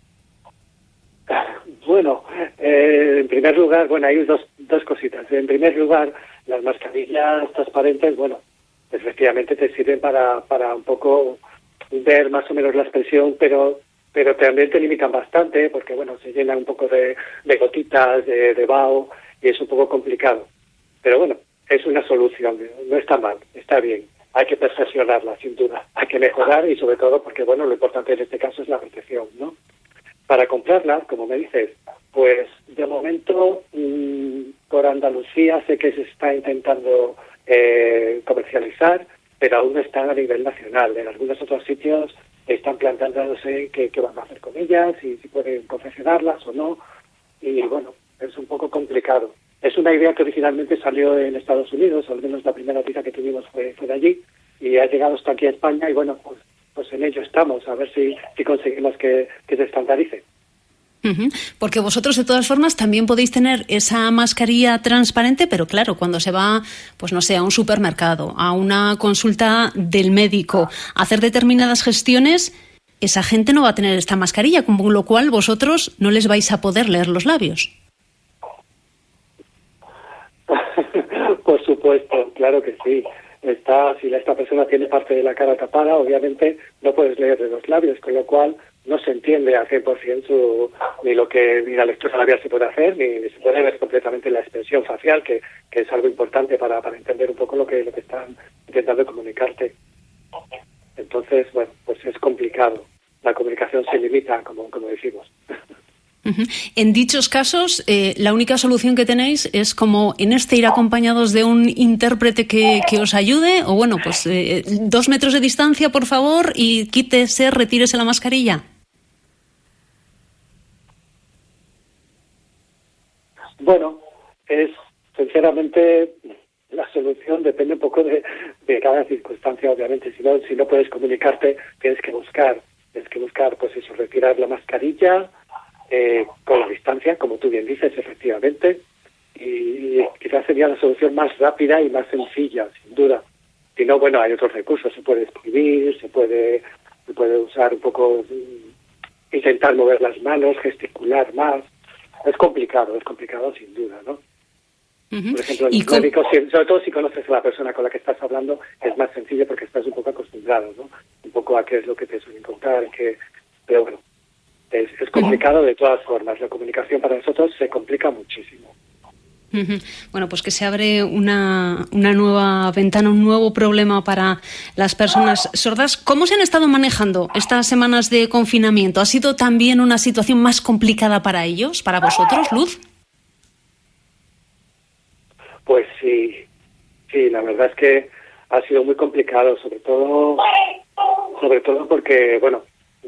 Bueno, eh, en primer lugar, bueno, hay dos, dos cositas. En primer lugar, las mascarillas transparentes, bueno, efectivamente te sirven para, para un poco ver más o menos la expresión, pero pero también te limitan bastante, porque, bueno, se llenan un poco de, de gotitas, de, de vaho, y es un poco complicado. Pero bueno, es una solución, no está mal, está bien. hay que perfeccionarla, sin duda. Hay que mejorar y sobre todo porque, bueno, lo importante en este caso es la protección, ¿no? Para comprarla, como me dices, pues de momento mmm, por Andalucía sé que se está intentando eh, comercializar, pero aún no están a nivel nacional. En algunos otros sitios están planteándose qué, qué van a hacer con ellas, y si pueden confeccionarlas o no. Y bueno, es un poco complicado. Es una idea que originalmente salió en Estados Unidos, al menos la primera noticia que tuvimos fue, fue de allí, y ha llegado hasta aquí a España, y bueno, pues, pues en ello estamos, a ver si, si conseguimos que, que se estandarice. Uh-huh. Porque vosotros, de todas formas, también podéis tener esa mascarilla transparente, pero claro, cuando se va, pues no sé, a un supermercado, a una consulta del médico, a hacer determinadas gestiones, esa gente no va a tener esta mascarilla, con lo cual vosotros no les vais a poder leer los labios. Por supuesto, claro que sí. Está, si esta persona tiene parte de la cara tapada, obviamente no puedes leerle los labios, con lo cual no se entiende al cien por ciento su, ni lo que ni la lectura labial se puede hacer, ni, ni se puede ver completamente la expresión facial, que, que es algo importante para, para entender un poco lo que, lo que están intentando comunicarte. Entonces, bueno, pues es complicado. La comunicación se limita, como, como decimos. Uh-huh. En dichos casos, eh, la única solución que tenéis es, como en este, ir acompañados de un intérprete que, que os ayude, o bueno, pues eh, dos metros de distancia, por favor, y quítese, retírese la mascarilla. Bueno, es sinceramente la solución depende un poco de, de cada circunstancia, obviamente. Si no, si no puedes comunicarte, tienes que buscar, tienes que buscar, pues eso, retirar la mascarilla. Eh, con la distancia, como tú bien dices, efectivamente, y, y quizás sería la solución más rápida y más sencilla, sin duda. Si no, bueno, hay otros recursos, se puede escribir, se puede, se puede usar un poco, intentar mover las manos, gesticular más. Es complicado, es complicado sin duda, ¿no? Uh-huh. Por ejemplo, en los con... médicos, sobre todo si conoces a la persona con la que estás hablando, es más sencillo porque estás un poco acostumbrado, ¿no? Un poco a qué es lo que te suelen contar, que... pero bueno, Es, es complicado de todas formas. La comunicación para nosotros se complica muchísimo. Uh-huh. Bueno, pues que se abre una, una nueva ventana, un nuevo problema para las personas sordas. ¿Cómo se han estado manejando estas semanas de confinamiento? ¿Ha sido también una situación más complicada para ellos, para vosotros, Luz? Pues sí, sí, la verdad es que ha sido muy complicado, sobre todo, sobre todo porque, bueno...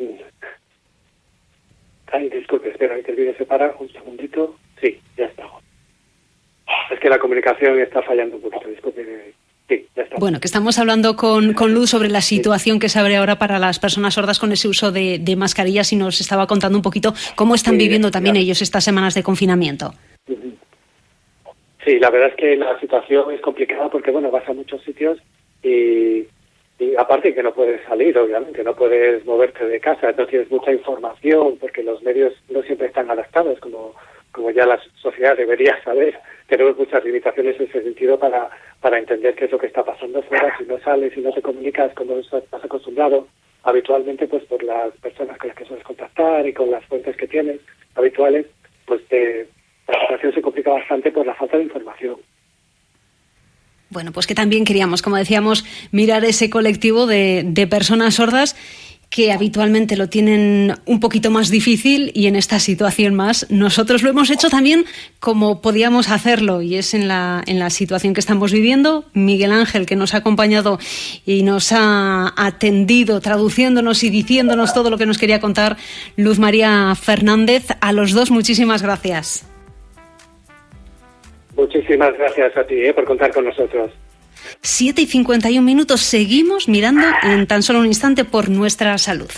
Ay, disculpe, espera, que el vídeo se para un segundito. Sí, ya está. Es que la comunicación está fallando un poquito, disculpe. Sí, ya está. Bueno, que estamos hablando con, con Luz sobre la situación que se abre ahora para las personas sordas con ese uso de, de mascarillas, y nos estaba contando un poquito cómo están sí, viviendo también claro. ellos estas semanas de confinamiento. Sí, la verdad es que la situación es complicada porque, bueno, vas a muchos sitios y... Y aparte que no puedes salir, obviamente, no puedes moverte de casa, no tienes mucha información porque los medios no siempre están adaptados, como como ya la sociedad debería saber. Tenemos muchas limitaciones en ese sentido para, para entender qué es lo que está pasando fuera. Si no sales, si no te comunicas como estás acostumbrado habitualmente, pues por las personas con las que sueles contactar y con las fuentes que tienes habituales, pues te, la situación se complica bastante por la falta de información. Bueno, pues que también queríamos, como decíamos, mirar ese colectivo de, de personas sordas que habitualmente lo tienen un poquito más difícil, y en esta situación más. Nosotros lo hemos hecho también como podíamos hacerlo, y es en la, en la situación que estamos viviendo. Miguel Ángel, que nos ha acompañado y nos ha atendido, traduciéndonos y diciéndonos todo lo que nos quería contar Luz María Fernández. A los dos, muchísimas gracias. Muchísimas gracias a ti eh, por contar con nosotros. siete y cincuenta y un minutos. Seguimos mirando en tan solo un instante por nuestra salud.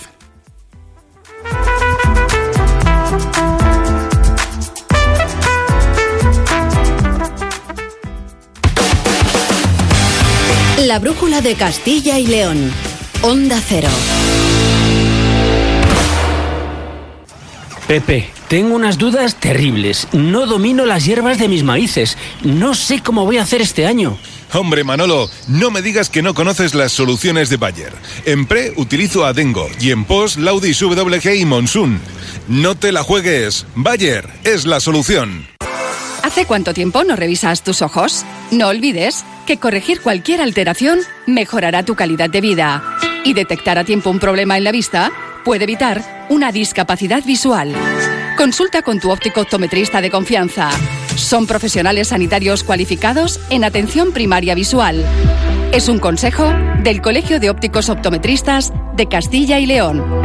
La brújula de Castilla y León. Onda Cero. Pepe, tengo unas dudas terribles. No domino las hierbas de mis maíces. No sé cómo voy a hacer este año. Hombre, Manolo, no me digas que no conoces las soluciones de Bayer. En pre utilizo Adengo y en post Laudis W G y Monsoon. No te la juegues. Bayer es la solución. ¿Hace cuánto tiempo no revisas tus ojos? No olvides que corregir cualquier alteración mejorará tu calidad de vida. Y detectar a tiempo un problema en la vista puede evitar una discapacidad visual. Consulta con tu óptico optometrista de confianza. Son profesionales sanitarios cualificados en atención primaria visual. Es un consejo del Colegio de Ópticos Optometristas de Castilla y León.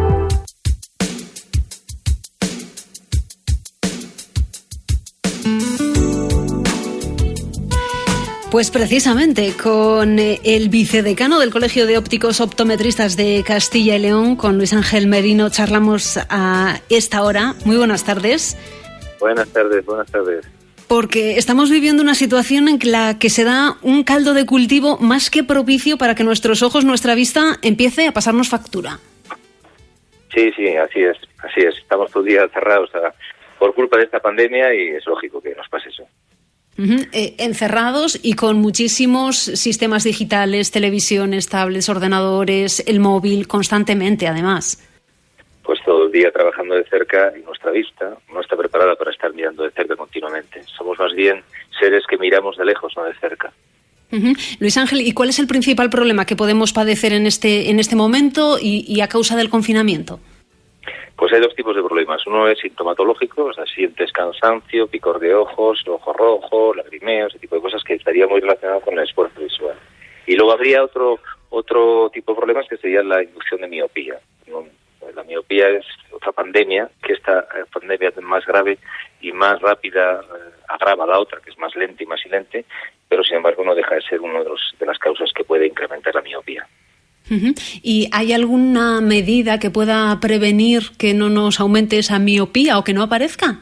Pues precisamente con el vicedecano del Colegio de Ópticos Optometristas de Castilla y León, con Luis Ángel Merino, charlamos a esta hora. Muy buenas tardes. Buenas tardes, buenas tardes. Porque estamos viviendo una situación en la que se da un caldo de cultivo más que propicio para que nuestros ojos, nuestra vista, empiece a pasarnos factura. Sí, sí, así es, así es. Estamos todos días cerrados a, por culpa de esta pandemia y es lógico que nos pase eso. Uh-huh. Eh, encerrados y con muchísimos sistemas digitales, televisiones, tablets, ordenadores, el móvil, constantemente, además. Pues todo el día trabajando de cerca y nuestra vista no está preparada para estar mirando de cerca continuamente. Somos más bien seres que miramos de lejos, no de cerca. Uh-huh. Luis Ángel, ¿y cuál es el principal problema que podemos padecer en este, en este momento y, y a causa del confinamiento? Pues hay dos tipos de problemas. Uno es sintomatológico, o sea, sientes cansancio, picor de ojos, ojo rojo, lagrimeo, ese tipo de cosas que estaría muy relacionado con el esfuerzo visual. Y luego habría otro otro tipo de problemas que sería la inducción de miopía. La miopía es otra pandemia, que esta pandemia es más grave y más rápida eh, agrava la otra, que es más lenta y más silente, pero sin embargo no deja de ser una de, los, de las causas que puede incrementar la miopía. Uh-huh. ¿Y hay alguna medida que pueda prevenir que no nos aumente esa miopía o que no aparezca?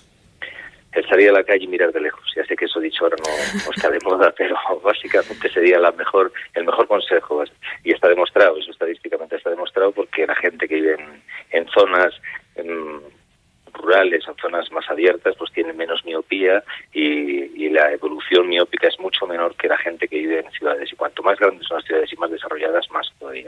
El salir a la calle y mirar de lejos. Ya sé que eso dicho ahora no, no está de moda, pero básicamente sería la mejor, el mejor consejo. Y está demostrado, eso estadísticamente está demostrado, porque la gente que vive en, en zonas en, rurales o zonas más abiertas pues tiene menos miopía y, y la evolución miópica es mucho menor que la gente que vive en ciudades. Y cuanto más grandes son las ciudades y más desarrolladas, más todavía.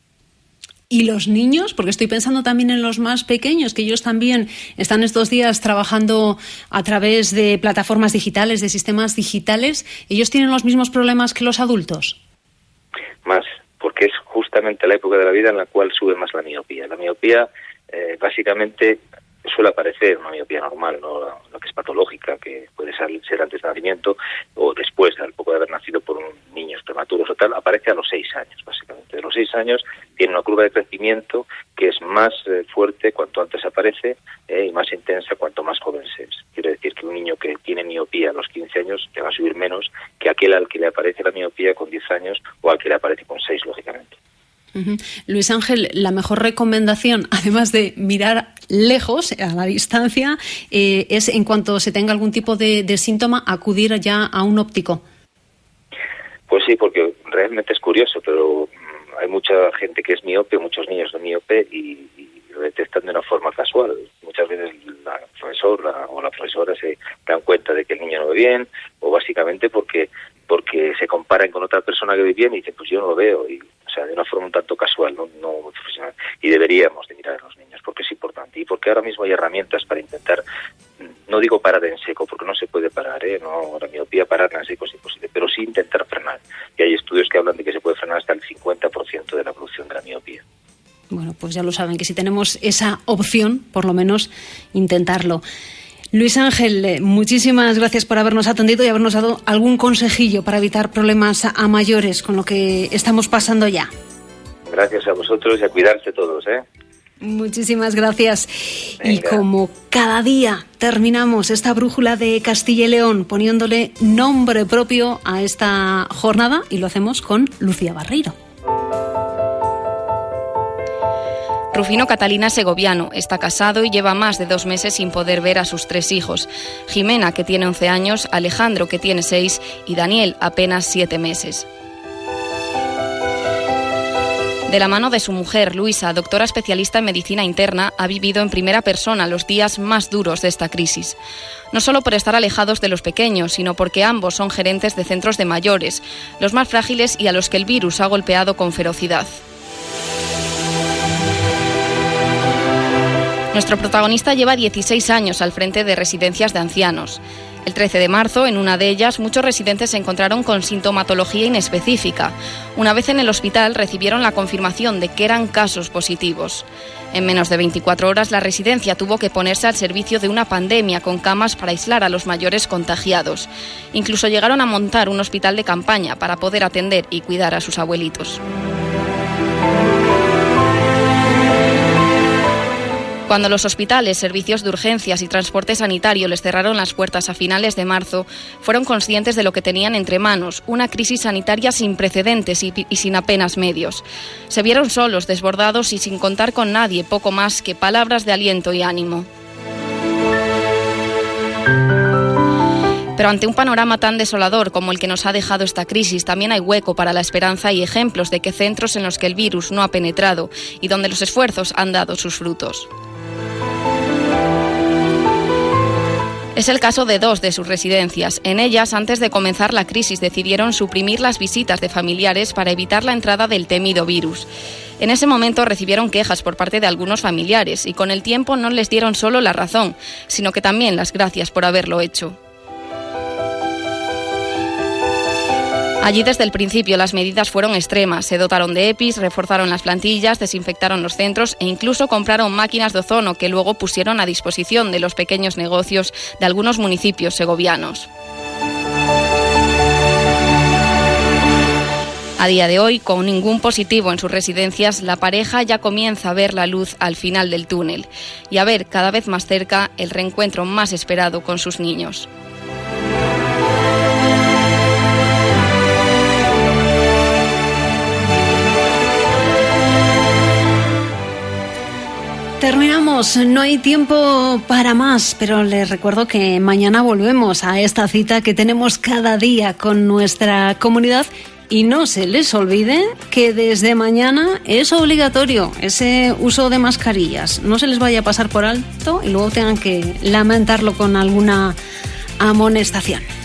¿Y los niños? Porque estoy pensando también en los más pequeños, que ellos también están estos días trabajando a través de plataformas digitales, de sistemas digitales. ¿Ellos tienen los mismos problemas que los adultos? Más, porque es justamente la época de la vida en la cual sube más la miopía. La miopía, eh, básicamente, suele aparecer una miopía normal, no la, la que es patológica, que puede ser, ser antes de nacimiento o después, al poco de haber nacido por un niños prematuros o tal, aparece a los seis años, básicamente. De los seis años tiene una curva de crecimiento que es más eh, fuerte cuanto antes aparece eh, y más intensa cuanto más joven se es. Quiere decir que un niño que tiene miopía a los quince años le va a subir menos que aquel al que le aparece la miopía con diez años o al que le aparece con seis, lógicamente. Uh-huh. Luis Ángel, la mejor recomendación, además de mirar lejos, a la distancia, eh, es en cuanto se tenga algún tipo de, de síntoma, acudir ya a un óptico. Pues sí, porque realmente es curioso, pero mmm, hay mucha gente que es miope, muchos niños son miope y, y lo detectan de una forma casual. Muchas veces la profesora o la profesora se dan cuenta de que el niño no ve bien, o básicamente porque porque se comparan con otra persona que ve bien y dicen, pues yo no lo veo, y, o sea, de una forma un tanto casual, no, no muy profesional. Y deberíamos de mirar a los niños, porque es importante, y porque ahora mismo hay herramientas para intentar, no digo parar en seco, porque no se puede parar, ¿eh? No, la miopía parar en seco es imposible, pero sí intentar frenar. Y hay estudios que hablan de que se puede frenar hasta el cincuenta por ciento de la evolución de la miopía. Bueno, pues ya lo saben, que si tenemos esa opción, por lo menos intentarlo. Luis Ángel, muchísimas gracias por habernos atendido y habernos dado algún consejillo para evitar problemas a mayores con lo que estamos pasando ya. Gracias a vosotros y a cuidarse todos, ¿eh? Muchísimas gracias. Venga. Y como cada día terminamos esta brújula de Castilla y León poniéndole nombre propio a esta jornada, y lo hacemos con Lucía Barreiro. Rufino Catalina Segoviano está casado y lleva más de dos meses sin poder ver a sus tres hijos. Jimena, que tiene once años, Alejandro, que tiene seis, y Daniel, apenas siete meses. De la mano de su mujer, Luisa, doctora especialista en medicina interna, ha vivido en primera persona los días más duros de esta crisis. No solo por estar alejados de los pequeños, sino porque ambos son gerentes de centros de mayores, los más frágiles y a los que el virus ha golpeado con ferocidad. Nuestro protagonista lleva dieciséis años al frente de residencias de ancianos. El trece de marzo, en una de ellas, muchos residentes se encontraron con sintomatología inespecífica. Una vez en el hospital, recibieron la confirmación de que eran casos positivos. En menos de veinticuatro horas, la residencia tuvo que ponerse al servicio de una pandemia con camas para aislar a los mayores contagiados. Incluso llegaron a montar un hospital de campaña para poder atender y cuidar a sus abuelitos. Cuando los hospitales, servicios de urgencias y transporte sanitario les cerraron las puertas a finales de marzo, fueron conscientes de lo que tenían entre manos, una crisis sanitaria sin precedentes y, y sin apenas medios. Se vieron solos, desbordados y sin contar con nadie, poco más que palabras de aliento y ánimo. Pero ante un panorama tan desolador como el que nos ha dejado esta crisis, también hay hueco para la esperanza y ejemplos de que centros en los que el virus no ha penetrado y donde los esfuerzos han dado sus frutos. Es el caso de dos de sus residencias. En ellas, antes de comenzar la crisis, decidieron suprimir las visitas de familiares para evitar la entrada del temido virus. En ese momento recibieron quejas por parte de algunos familiares y con el tiempo no les dieron solo la razón, sino que también las gracias por haberlo hecho. Allí desde el principio las medidas fueron extremas. Se dotaron de E P Is, reforzaron las plantillas, desinfectaron los centros e incluso compraron máquinas de ozono que luego pusieron a disposición de los pequeños negocios de algunos municipios segovianos. A día de hoy, con ningún positivo en sus residencias, la pareja ya comienza a ver la luz al final del túnel y a ver cada vez más cerca el reencuentro más esperado con sus niños. Terminamos, no hay tiempo para más, pero les recuerdo que mañana volvemos a esta cita que tenemos cada día con nuestra comunidad y no se les olvide que desde mañana es obligatorio ese uso de mascarillas. No se les vaya a pasar por alto y luego tengan que lamentarlo con alguna amonestación.